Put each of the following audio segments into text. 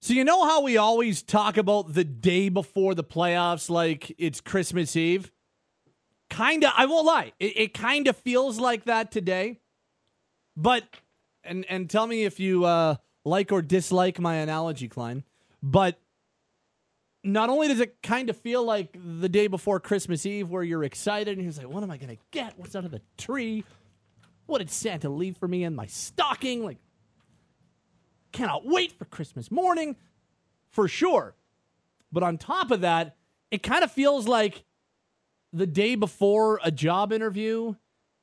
So you know how we always talk about the day before the playoffs like it's Christmas Eve? Kinda, I won't lie. It kind of feels like that today. But, and tell me if you like or dislike my analogy, Klein. But not only does it kind of feel like the day before Christmas Eve where you're excited and you're like, what am I going to get? What's under the tree? What did Santa leave for me in my stocking? Like, cannot wait for Christmas morning, for sure. But on top of that, it kind of feels like the day before a job interview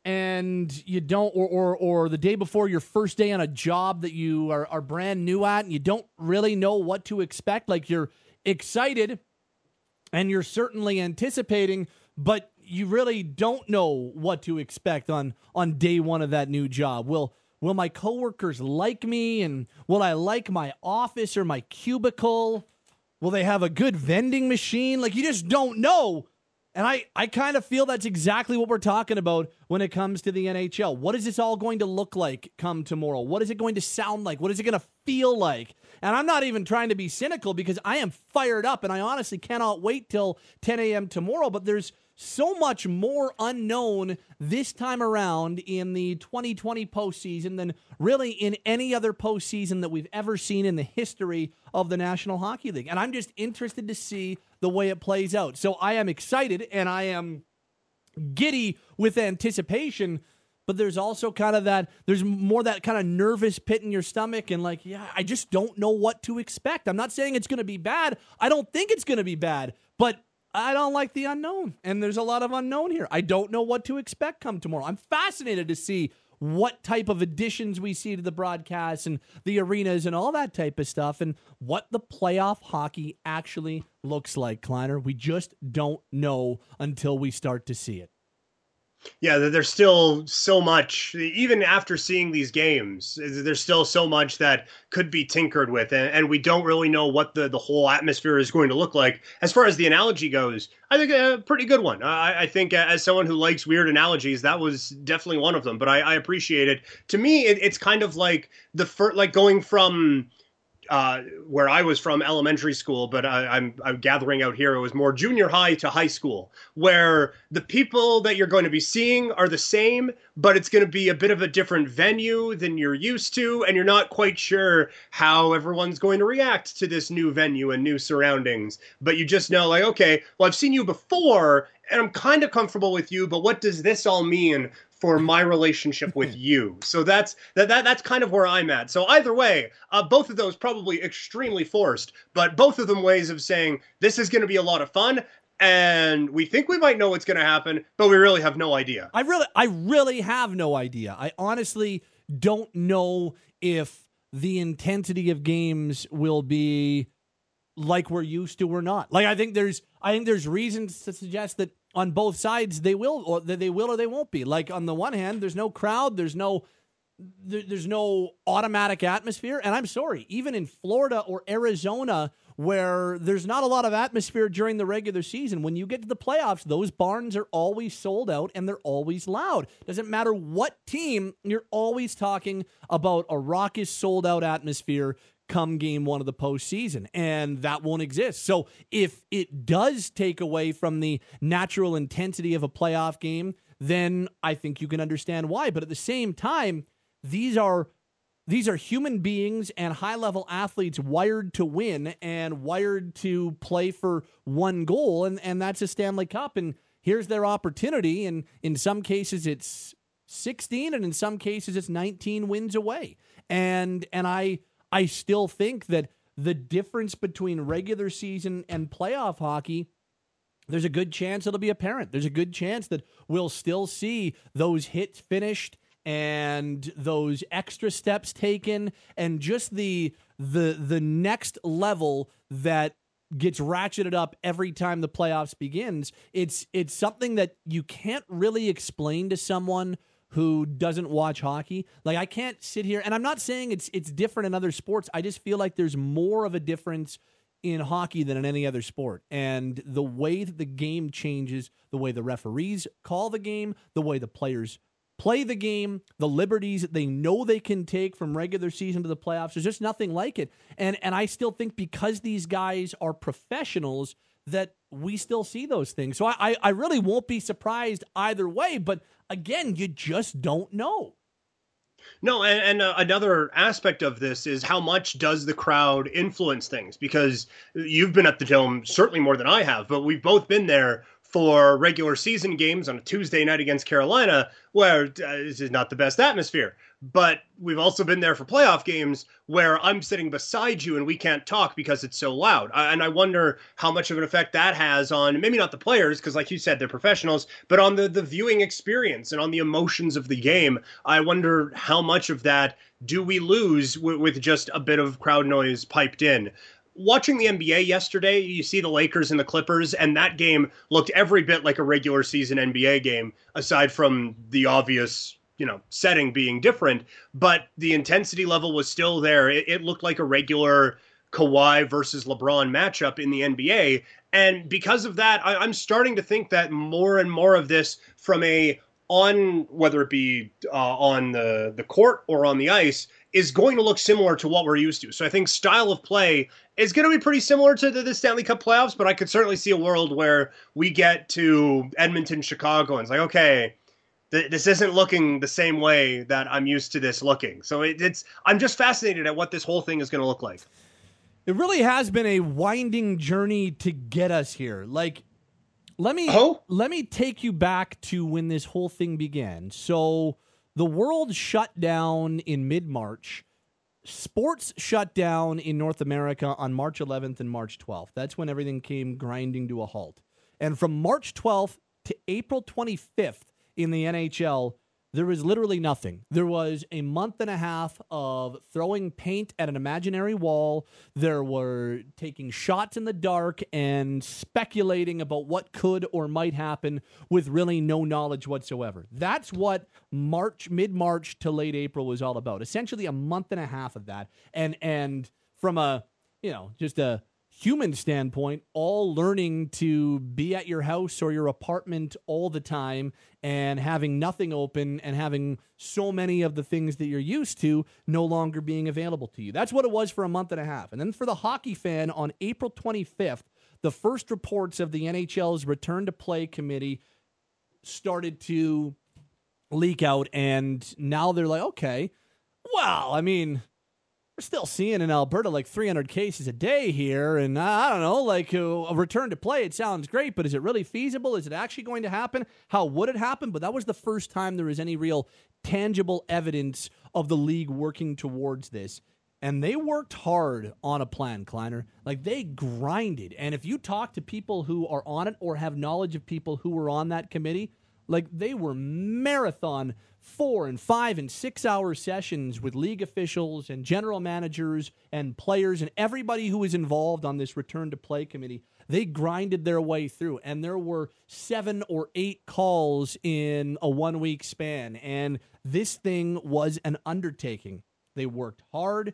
and you don't, or the day before your first day on a job that you are brand new at and you don't really know what to expect. Like, you're excited and you're certainly anticipating, but you really don't know what to expect on day one of that new job. Will my coworkers like me, and will I like my office or my cubicle? Will they have a good vending machine? Like, you just don't know. And I kind of feel that's exactly what we're talking about when it comes to the NHL. What is this all going to look like come tomorrow? What is it going to sound like? What is it going to feel like? And I'm not even trying to be cynical because I am fired up and I honestly cannot wait till 10 a.m. tomorrow. But there's so much more unknown this time around in the 2020 postseason than really in any other postseason that we've ever seen in the history of the National Hockey League. And I'm just interested to see the way it plays out. So I am excited and I am giddy with anticipation, but there's also kind of there's more that kind of nervous pit in your stomach and like, yeah, I just don't know what to expect. I'm not saying it's going to be bad. I don't think it's going to be bad, but I don't like the unknown, and there's a lot of unknown here. I don't know what to expect come tomorrow. I'm fascinated to see what type of additions we see to the broadcasts and the arenas and all that type of stuff, and what the playoff hockey actually looks like, Kleiner. We just don't know until we start to see it. Yeah, there's still so much, even after seeing these games, there's still so much that could be tinkered with, and we don't really know what the whole atmosphere is going to look like. As far as the analogy goes, I think a pretty good one. I think as someone who likes weird analogies, that was definitely one of them, but I appreciate it. To me, it's kind of like like going from where I was from, elementary school, but I'm gathering out here, it was more junior high to high school, where the people that you're going to be seeing are the same, but it's going to be a bit of a different venue than you're used to, and you're not quite sure how everyone's going to react to this new venue and new surroundings. But you just know, like, okay, well, I've seen you before, and I'm kind of comfortable with you, but what does this all mean for my relationship with you? So that's kind of where I'm at. So either way, both of those probably extremely forced, but both of them ways of saying this is going to be a lot of fun, and we think we might know what's going to happen, but we really have no idea. I really have no idea. I honestly don't know if the intensity of games will be like we're used to or not. Like, I think there's reasons to suggest that on both sides they will or they won't be. Like, on the one hand, there's no crowd, there's no automatic atmosphere, and I'm sorry, even in Florida or Arizona where there's not a lot of atmosphere during the regular season, when you get to the playoffs, those barns are always sold out and they're always loud. Doesn't matter what team, you're always talking about a raucous sold out atmosphere come game one of the postseason, and that won't exist. So if it does take away from the natural intensity of a playoff game, then I think you can understand why. But at the same time, these are human beings and high-level athletes wired to win and wired to play for one goal, and that's a Stanley Cup. And here's their opportunity, and in some cases it's 16, and in some cases it's 19 wins away. And I still think that the difference between regular season and playoff hockey, there's a good chance it'll be apparent. There's a good chance that we'll still see those hits finished and those extra steps taken and just the next level that gets ratcheted up every time the playoffs begins. It's something that you can't really explain to someone who doesn't watch hockey. Like, I can't sit here, and I'm not saying it's different in other sports. I just feel like there's more of a difference in hockey than in any other sport. And the way that the game changes, the way the referees call the game, the way the players play the game, the liberties that they know they can take from regular season to the playoffs. There's just nothing like it. And I still think because these guys are professionals that we still see those things. So I really won't be surprised either way. But again, you just don't know. No, and another aspect of this is how much does the crowd influence things? Because you've been at the Dome certainly more than I have, but we've both been there for regular season games on a Tuesday night against Carolina, where this is not the best atmosphere. But we've also been there for playoff games where I'm sitting beside you and we can't talk because it's so loud. And I wonder how much of an effect that has on maybe not the players, because like you said, they're professionals, but on the viewing experience and on the emotions of the game. I wonder how much of that do we lose with just a bit of crowd noise piped in. Watching the NBA yesterday, you see the Lakers and the Clippers, and that game looked every bit like a regular season NBA game, aside from the obvious, setting being different. But the intensity level was still there. It looked like a regular Kawhi versus LeBron matchup in the NBA. And because of that, I'm starting to think that more and more of this from whether it be on the court or on the ice, is going to look similar to what we're used to. So I think style of play is going to be pretty similar to the Stanley Cup playoffs, but I could certainly see a world where we get to Edmonton, Chicago, and it's like, okay, this isn't looking the same way that I'm used to this looking. So I'm just fascinated at what this whole thing is going to look like. It really has been a winding journey to get us here. Like, let me take you back to when this whole thing began. So the world shut down in mid-March. Sports shut down in North America on March 11th and March 12th. That's when everything came grinding to a halt. And from March 12th to April 25th in the NHL, there was literally nothing. There was a month and a half of throwing paint at an imaginary wall. There were taking shots in the dark and speculating about what could or might happen with really no knowledge whatsoever. That's what mid-March to late April was all about. Essentially a month and a half of that. And from just a human standpoint, all learning to be at your house or your apartment all the time and having nothing open and having so many of the things that you're used to no longer being available to you. That's what it was for a month and a half. And then for the hockey fan, on April 25th, the first reports of the NHL's return to play committee started to leak out, and now they're like, okay, well, I mean, we're still seeing in Alberta like 300 cases a day here, and I don't know, like a return to play, it sounds great, but is it really feasible? Is it actually going to happen? How would it happen? But that was the first time there was any real tangible evidence of the league working towards this. And they worked hard on a plan, Kleiner. Like, they grinded. And if you talk to people who are on it or have knowledge of people who were on that committee, like, they were marathon 4 and 5 and 6 hour sessions with league officials and general managers and players and everybody who was involved on this return to play committee. They grinded their way through, and there were 7 or 8 calls in a 1 week span. And this thing was an undertaking. They worked hard.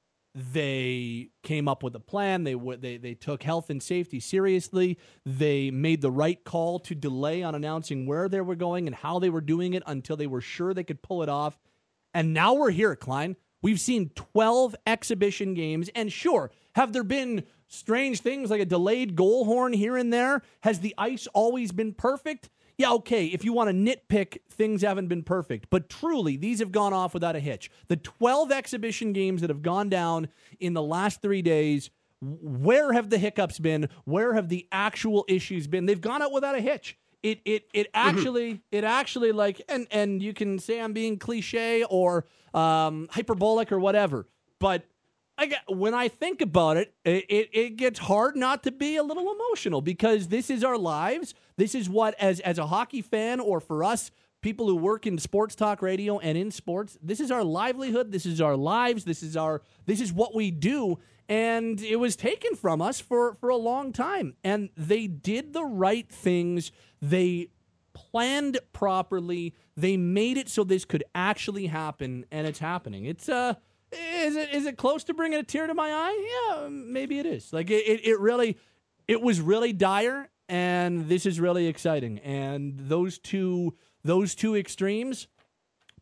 They came up with a plan. They took health and safety seriously. They made the right call to delay on announcing where they were going and how they were doing it until they were sure they could pull it off. And now we're here, Klein. We've seen 12 exhibition games. And sure, have there been strange things like a delayed goal horn here and there? Has the ice always been perfect? Yeah, okay, if you want to nitpick, things haven't been perfect. But truly, these have gone off without a hitch. The 12 exhibition games that have gone down in the last 3 days, where have the hiccups been? Where have the actual issues been? They've gone out without a hitch. It actually like, and you can say I'm being cliche or hyperbolic or whatever, but when I think about it, it gets hard not to be a little emotional, because this is our lives. This is what, as a hockey fan, or for us, people who work in sports talk radio and in sports, this is our livelihood. This is our lives. This is what we do. And it was taken from us for a long time. And they did the right things. They planned properly. They made it so this could actually happen, and it's happening. It's Is it close to bringing a tear to my eye? Yeah, maybe it is. Like it was really dire, and this is really exciting. And those two extremes,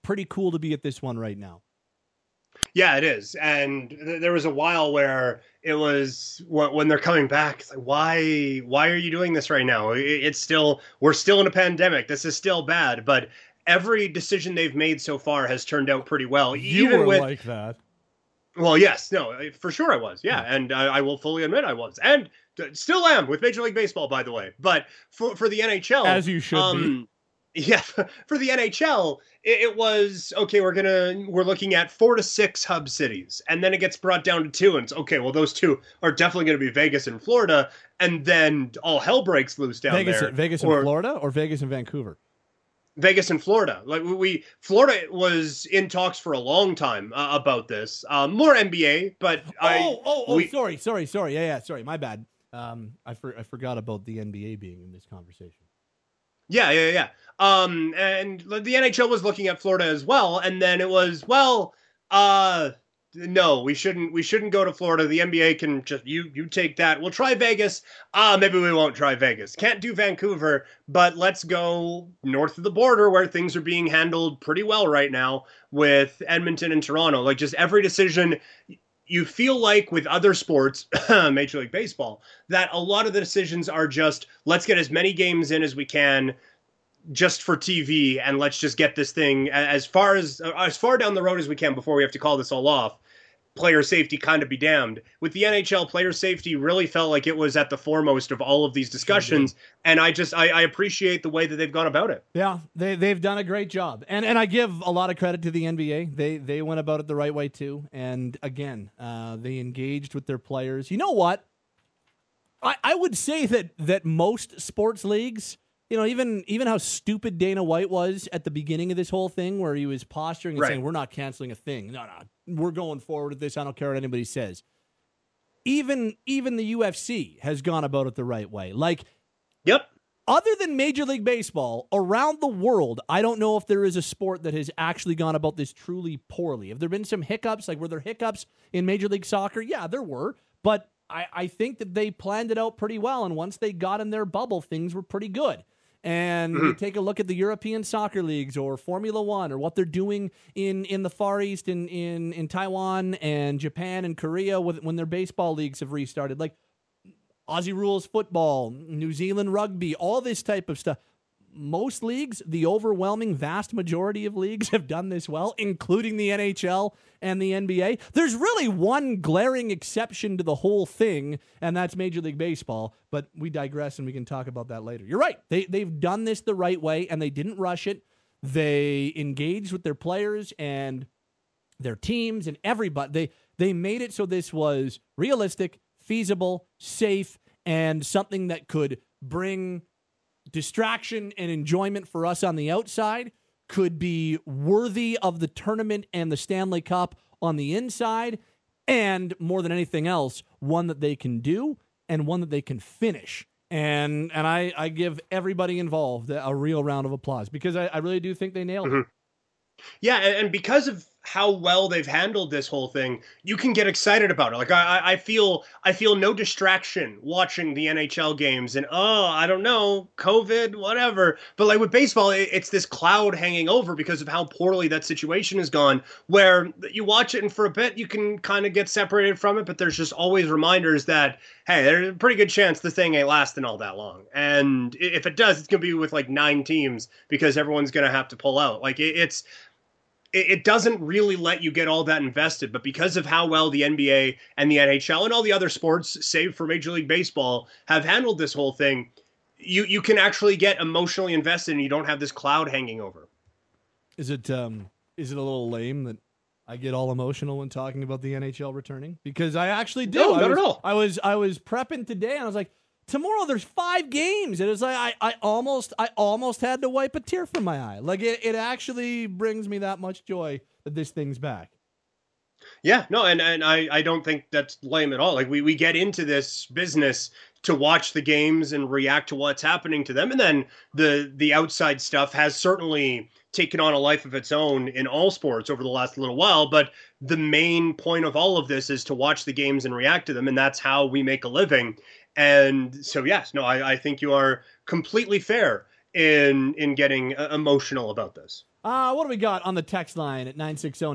pretty cool to be at this one right now. Yeah, it is. And there was a while where it was when they're coming back, it's like, why are you doing this right now? It's still, we're still in a pandemic. This is still bad. But every decision they've made so far has turned out pretty well. You even were with like that. Well, yes, no, for sure I was. Yeah, and I will fully admit I was. And still am with Major League Baseball, by the way. But for the NHL, as you should be. Yeah, for the NHL, it was okay. We're looking at 4 to 6 hub cities, and then it gets brought down to 2, and it's okay. Well, those 2 are definitely going to be Vegas and Florida, and then all hell breaks loose down there. Vegas and Florida, or Vegas and Vancouver. Vegas and Florida. Like Florida was in talks for a long time about this. More NBA, but sorry. Yeah, sorry. My bad. I forgot about the NBA being in this conversation. Yeah. And the NHL was looking at Florida as well, and then it was, no, we shouldn't go to Florida. The NBA can just you take that. We'll try Vegas. Maybe we won't try Vegas. Can't do Vancouver, but let's go north of the border where things are being handled pretty well right now with Edmonton and Toronto. Like, just every decision, you feel like with other sports, Major League Baseball, that a lot of the decisions are just, let's get as many games in as we can just for TV, and let's just get this thing as far down the road as we can before we have to call this all off. Player safety kind of be damned. With the NHL, player safety really felt like it was at the foremost of all of these discussions, and I appreciate the way that they've gone about it. Yeah, they've done a great job, and I give a lot of credit to the NBA. They went about it the right way too, and again, they engaged with their players. You know what? I would say that most sports leagues, you know, even how stupid Dana White was at the beginning of this whole thing, where he was posturing and saying, we're not canceling a thing. No, we're going forward with this. I don't care what anybody says. Even the UFC has gone about it the right way. Like, yep. Other than Major League Baseball, around the world, I don't know if there is a sport that has actually gone about this truly poorly. Have there been some hiccups? Like, were there hiccups in Major League Soccer? Yeah, there were. But I think that they planned it out pretty well. And once they got in their bubble, things were pretty good. And you take a look at the European soccer leagues or Formula One or what they're doing in the Far East, in Taiwan and Japan and Korea when their baseball leagues have restarted. Like Aussie rules football, New Zealand rugby, all this type of stuff. Most leagues, the overwhelming vast majority of leagues have done this well, including the NHL and the NBA. There's really one glaring exception to the whole thing, and that's Major League Baseball, but we digress and we can talk about that later. You're right. They've done this the right way, and they didn't rush it. They engaged with their players and their teams and everybody. They made it so this was realistic, feasible, safe, and something that could bring distraction and enjoyment for us on the outside, could be worthy of the tournament and the Stanley Cup on the inside, and more than anything else, one that they can do and one that they can finish. And I give everybody involved a real round of applause, because I really do think they nailed it. Yeah, and because of how well they've handled this whole thing, you can get excited about it. Like I feel no distraction watching the NHL games, and I don't know, COVID, whatever. But like with baseball, it's this cloud hanging over because of how poorly that situation has gone, where you watch it and for a bit you can kind of get separated from it, but there's just always reminders that, hey, there's a pretty good chance this thing ain't lasting all that long. And if it does, it's going to be with like 9 teams because everyone's going to have to pull out. Like it doesn't really let you get all that invested, but because of how well the NBA and the NHL and all the other sports, save for Major League Baseball, have handled this whole thing, you can actually get emotionally invested and you don't have this cloud hanging over. Is it a little lame that I get all emotional when talking about the NHL returning? Because I actually do. No, not at all. I was prepping today and I was like, tomorrow there's 5 games. It was like I almost had to wipe a tear from my eye. Like it actually brings me that much joy that this thing's back. Yeah, no, and I don't think that's lame at all. Like we get into this business to watch the games and react to what's happening to them, and then the outside stuff has certainly taken on a life of its own in all sports over the last little while. But the main point of all of this is to watch the games and react to them, and that's how we make a living. And so, yes, no, I think you are completely fair in getting emotional about this. What do we got on the text line at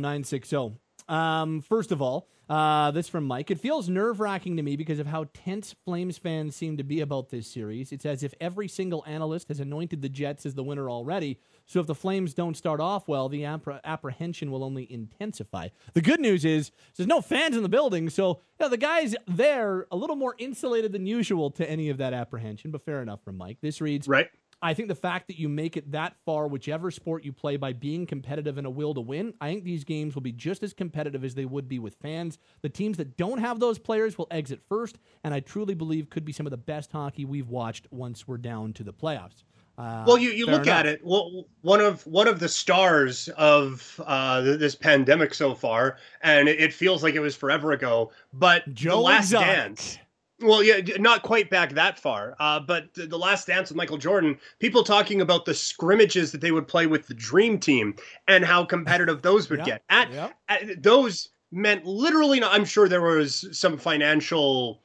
960-960? First of all, this from Mike. It feels nerve-wracking to me because of how tense Flames fans seem to be about this series. It's as if every single analyst has anointed the Jets as the winner already. So if the Flames don't start off well, the apprehension will only intensify. The good news is there's no fans in the building, so the guys there a little more insulated than usual to any of that apprehension, but fair enough from Mike. This reads, Right. I think the fact that you make it that far, whichever sport you play, by being competitive and a will to win, I think these games will be just as competitive as they would be with fans. The teams that don't have those players will exit first, and I truly believe could be some of the best hockey we've watched once we're down to the playoffs. Well, you look at it. Well, one of the stars of this pandemic so far, and it feels like it was forever ago, but Joe The Last Exotic. Dance. Well, yeah, not quite back that far, but the Last Dance with Michael Jordan, people talking about the scrimmages that they would play with the Dream Team and how competitive those would get. Those meant literally, I'm sure there was some financial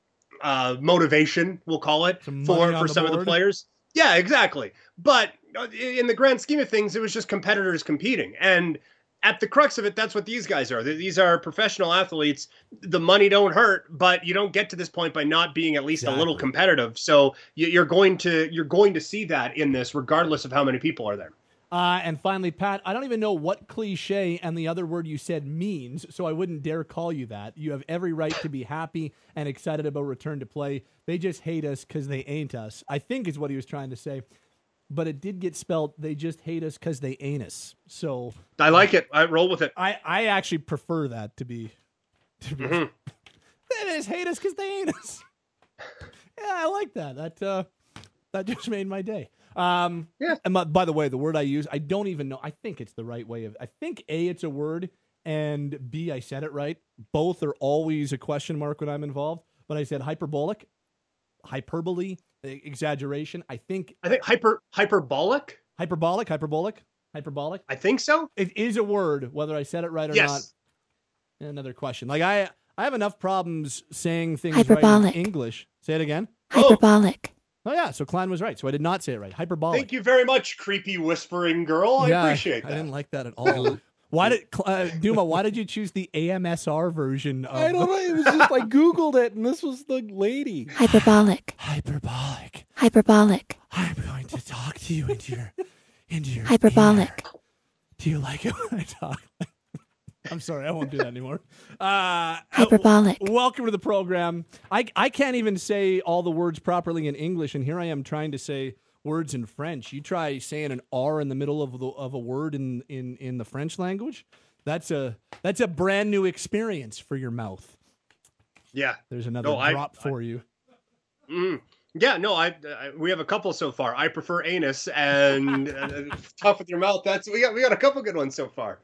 motivation, we'll call it, for some of the players. Yeah, exactly. But in the grand scheme of things, it was just competitors competing. And at the crux of it, that's what these guys are. These are professional athletes. The money don't hurt, but you don't get to this point by not being at least a little competitive. So you're going to see that in this, regardless of how many people are there. And finally, Pat, I don't even know what cliche and the other word you said means, so I wouldn't dare call you that. You have every right to be happy and excited about return to play. They just hate us because they ain't us, I think is what he was trying to say. But it did get spelled, they just hate us because they ain't us. So I like it. I roll with it. I actually prefer that to be They just hate us because they ain't us. Yeah, I like that. That just made my day. And by the way, the word I use, I don't even know. I think it's the right way of. I think A, it's a word, and B, I said it right. Both are always a question mark when I'm involved. But I said hyperbolic, hyperbole, exaggeration. I think hyperbolic. Hyperbolic. I think so. It is a word, whether I said it right or not. Another question. Like I have enough problems saying things Hyperbolic. right in English. Say it again. Hyperbolic. Oh, yeah, so Klein was right. So I did not say it right. Hyperbolic. Thank you very much, creepy whispering girl. I appreciate that. I didn't like that at all. Why did Duma? Why did you choose the AMSR version? I don't know. It was just I Googled it, and this was the lady. Hyperbolic. Hyperbolic. Hyperbolic. I'm going to talk to you into your Hyperbolic. ear. Do you like it when I talk? I'm sorry, I won't do that anymore. Hyperbolic. Welcome to the program. I can't even say all the words properly in English, and here I am trying to say words in French. You try saying an R in the middle of a word in the French language. That's a brand new experience for your mouth. Yeah. There's another drop for you. Yeah, no, we have a couple so far. I prefer anus and tough with your mouth. We got a couple good ones so far.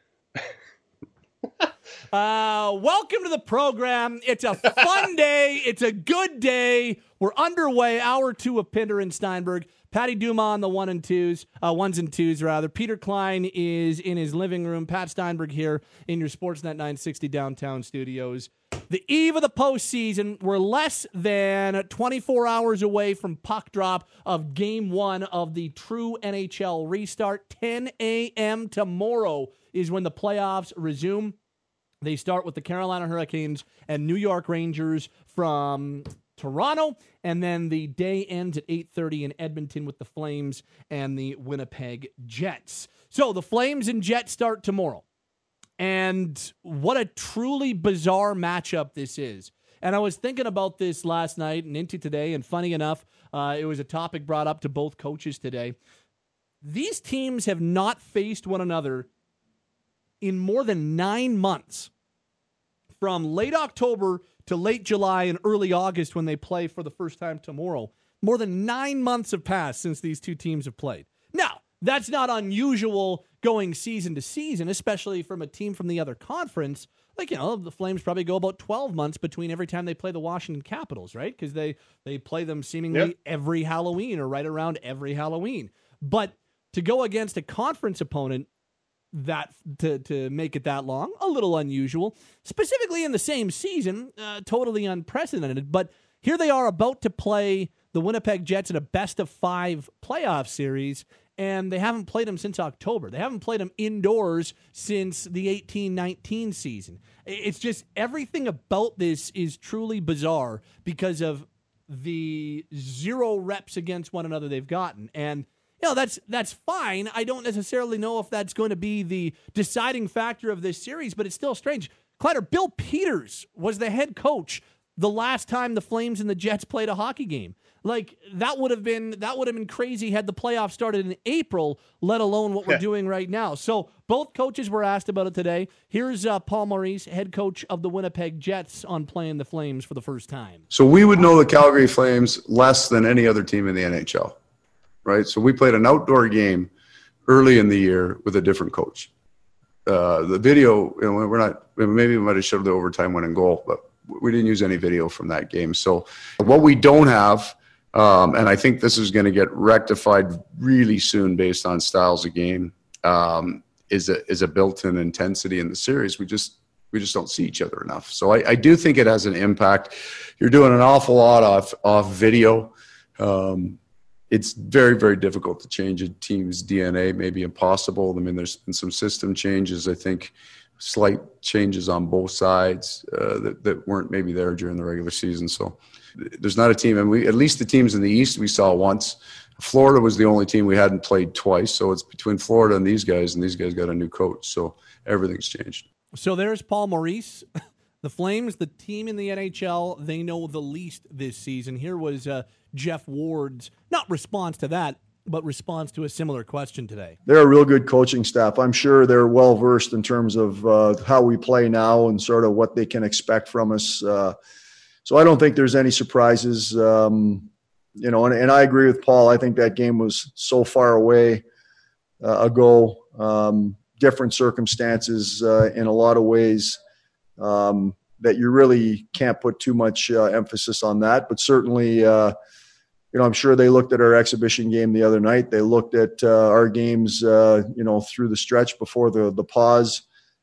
Welcome to the program. It's a fun day. It's a good day. We're underway. Hour 2 of Pinder and Steinberg. Patty Duma on the ones and twos rather. Peter Klein is in his living room. Pat Steinberg here in your Sportsnet 960 downtown studios. The eve of the postseason. We're less than 24 hours away from puck drop of Game 1 of the true NHL restart. 10 a.m. tomorrow is when the playoffs resume. They start with the Carolina Hurricanes and New York Rangers from Toronto, and then the day ends at 8:30 in Edmonton with the Flames and the Winnipeg Jets. So the Flames and Jets start tomorrow. And what a truly bizarre matchup this is. And I was thinking about this last night and into today, and funny enough, it was a topic brought up to both coaches today. These teams have not faced one another in more than 9 months, from late October to late July and early August when they play for the first time tomorrow. More than 9 months have passed since these two teams have played. Now, that's not unusual going season to season, especially from a team from the other conference. Like, the Flames probably go about 12 months between every time they play the Washington Capitals, right? Because they play them seemingly every Halloween or right around every Halloween. But to go against a conference opponent that to make it that long, a little unusual, specifically in the same season, totally unprecedented. But here they are about to play the Winnipeg Jets in a best-of-5 playoff series, and they haven't played them since October. They haven't played them indoors since the 18-19 season. It's just everything about this is truly bizarre because of the 0 reps against one another they've gotten. And that's fine. I don't necessarily know if that's going to be the deciding factor of this series, but it's still strange. Kleider, Bill Peters was the head coach the last time the Flames and the Jets played a hockey game. Like, that would have been crazy had the playoffs started in April, let alone what we're doing right now. So both coaches were asked about it today. Here's Paul Maurice, head coach of the Winnipeg Jets, on playing the Flames for the first time. So we would know the Calgary Flames less than any other team in the NHL, right? So we played an outdoor game early in the year with a different coach. The video, maybe we might have showed the overtime winning goal, but we didn't use any video from that game. So what we don't have, and I think this is going to get rectified really soon based on styles of game, is a built-in intensity in the series. We just don't see each other enough. So I do think it has an impact. You're doing an awful lot off video. It's very, very difficult to change a team's DNA, maybe impossible. I mean, there's been some system changes, I think, slight changes on both sides that weren't maybe there during the regular season. So there's not a team, and at least the teams in the East we saw once. Florida was the only team we hadn't played twice. So it's between Florida and these guys got a new coach. So everything's changed. So there's Paul Maurice. The Flames, the team in the NHL, they know the least this season. Here was Jeff Ward's, not response to that, but response to a similar question today. They're a real good coaching staff. I'm sure they're well-versed in terms of how we play now and sort of what they can expect from us. So I don't think there's any surprises. And I agree with Paul. I think that game was so far away ago, different circumstances in a lot of ways, that you really can't put too much emphasis on that. But certainly, I'm sure they looked at our exhibition game the other night. They looked at our games, through the stretch before the pause,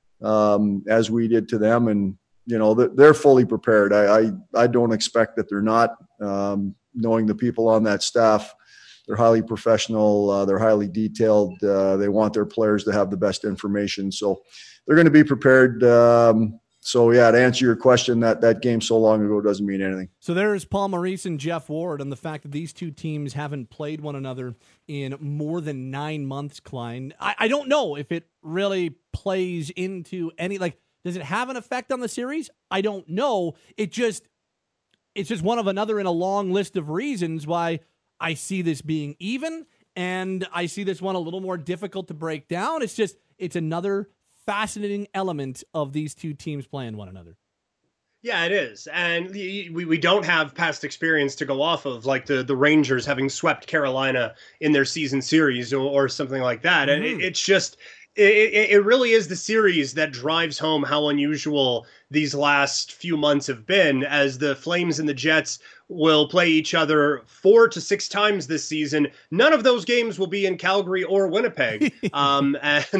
as we did to them. And, they're fully prepared. I don't expect that they're not. Knowing the people on that staff, they're highly professional. They're highly detailed. They want their players to have the best information. So they're going to be prepared. To answer your question, that game so long ago doesn't mean anything. So there's Paul Maurice and Jeff Ward, and the fact that these two teams haven't played one another in more than 9 months, Klein. I don't know if it really plays into any, does it have an effect on the series? I don't know. It's just one of another in a long list of reasons why I see this being even, and I see this one a little more difficult to break down. It's another fascinating element of these two teams playing one another. Yeah, it is. And we don't have past experience to go off of, like the Rangers having swept Carolina in their season series or something like that. And it's just... It really is the series that drives home how unusual these last few months have been, as the Flames and the Jets will play each other 4 to 6 times this season. None of those games will be in Calgary or Winnipeg. And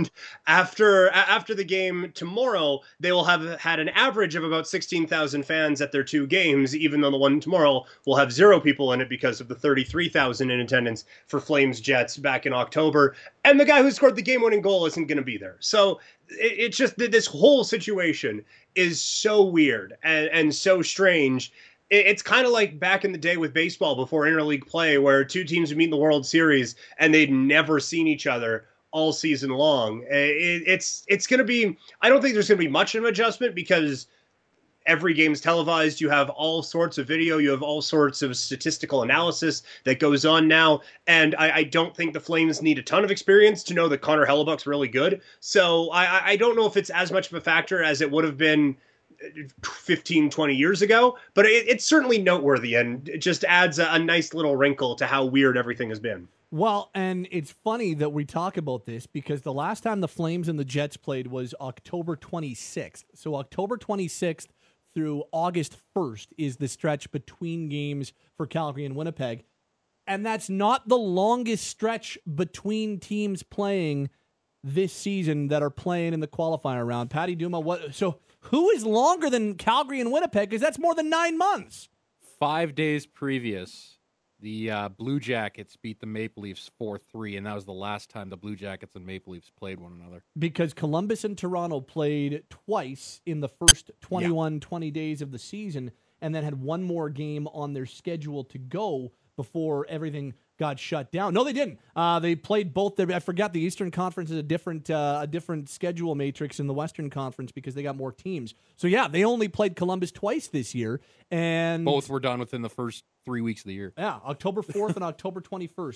after the game tomorrow, they will have had an average of about 16,000 fans at their 2 games, even though the one tomorrow will have 0 people in it because of the 33,000 in attendance for Flames Jets back in October. And the guy who scored the game-winning goal isn't going to be there. So it's just that this whole situation is so weird and so strange. It's kind of like back in the day with baseball before interleague play, where 2 teams would meet in the World Series and they'd never seen each other all season long. It's going to be, I don't think there's going to be much of an adjustment because every game's televised. You have all sorts of video. You have all sorts of statistical analysis that goes on now. And I don't think the Flames need a ton of experience to know that Connor Hellebuck's really good. So I don't know if it's as much of a factor as it would have been 15, 20 years ago, but it's certainly noteworthy, and it just adds a nice little wrinkle to how weird everything has been. Well, and it's funny that we talk about this because the last time the Flames and the Jets played was October 26th. So October 26th through August 1st is the stretch between games for Calgary and Winnipeg. And that's not the longest stretch between teams playing this season that are playing in the qualifier round. Patty Duma, so who is longer than Calgary and Winnipeg? Because that's more than 9 months. 5 days previous, The Blue Jackets beat the Maple Leafs 4-3, and that was the last time the Blue Jackets and Maple Leafs played one another. Because Columbus and Toronto played twice in the first 20 days of the season, and then had one more game on their schedule to go before everything got shut down. No, they didn't. They played both. I forgot the Eastern Conference is a different schedule matrix in the Western Conference because they got more teams. So yeah, they only played Columbus twice this year, and both were done within the first 3 weeks of the year. Yeah, October 4th and October 21st.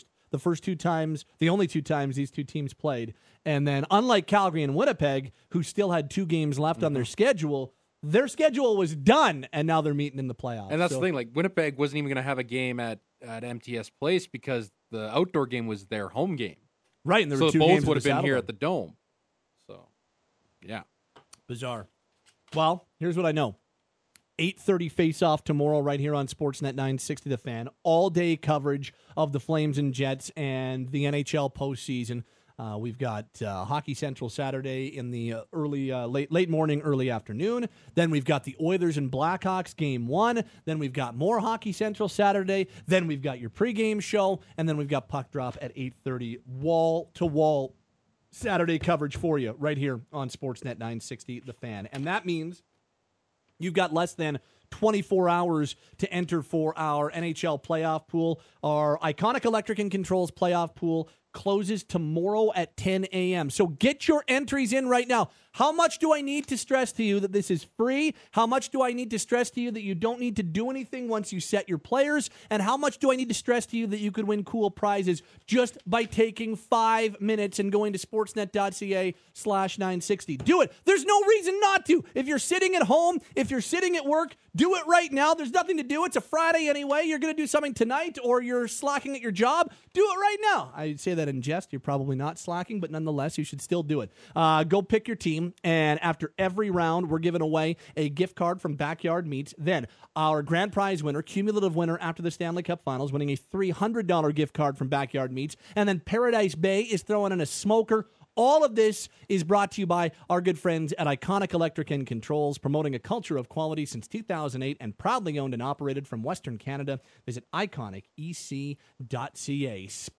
The only two times these two teams played. And then unlike Calgary and Winnipeg, who still had 2 games left on their schedule was done, and now they're meeting in the playoffs. And that's the thing, like Winnipeg wasn't even going to have a game at MTS Place because the outdoor game was their home game. Right, and there were so 2 both games would have been here Saddledome. at the Dome. So, yeah. Bizarre. Well, here's what I know. 8:30 face-off tomorrow right here on Sportsnet 960 The Fan. All-day coverage of the Flames and Jets and the NHL postseason. We've got Hockey Central Saturday in the late morning, early afternoon. Then we've got the Oilers and Blackhawks game 1. Then we've got more Hockey Central Saturday. Then we've got your pregame show. And then we've got Puck Drop at 8:30. Wall-to-wall Saturday coverage for you right here on Sportsnet 960 The Fan. And that means you've got less than 24 hours to enter for our NHL playoff pool. Our Iconic Electric and Controls playoff pool closes tomorrow at 10 a.m. So get your entries in right now. How much do I need to stress to you that this is free? How much do I need to stress to you that you don't need to do anything once you set your players? And how much do I need to stress to you that you could win cool prizes just by taking 5 minutes and going to sportsnet.ca/960? Do it. There's no reason not to. If you're sitting at home, if you're sitting at work, do it right now. There's nothing to do. It's a Friday anyway. You're going to do something tonight or you're slacking at your job. Do it right now. I say that in jest. You're probably not slacking, but nonetheless, you should still do it. Go pick your team. And after every round, we're giving away a gift card from Backyard Meats. Then our grand prize winner, cumulative winner after the Stanley Cup Finals, winning a $300 gift card from Backyard Meats. And then Paradise Bay is throwing in a smoker. All of this is brought to you by our good friends at Iconic Electric and Controls, promoting a culture of quality since 2008 and proudly owned and operated from Western Canada. Visit iconicec.ca.